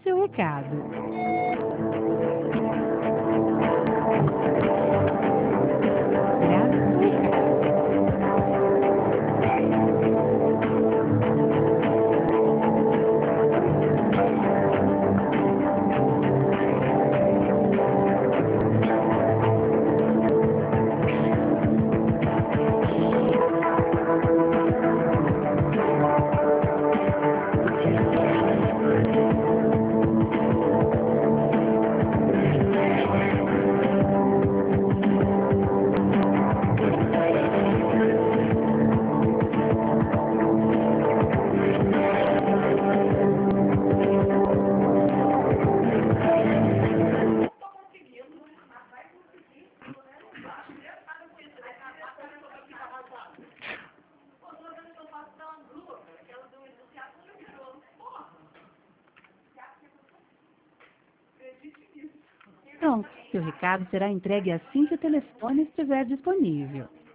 seu recado. Grave seu recado. Pronto, seu recado será entregue assim que o telefone estiver disponível.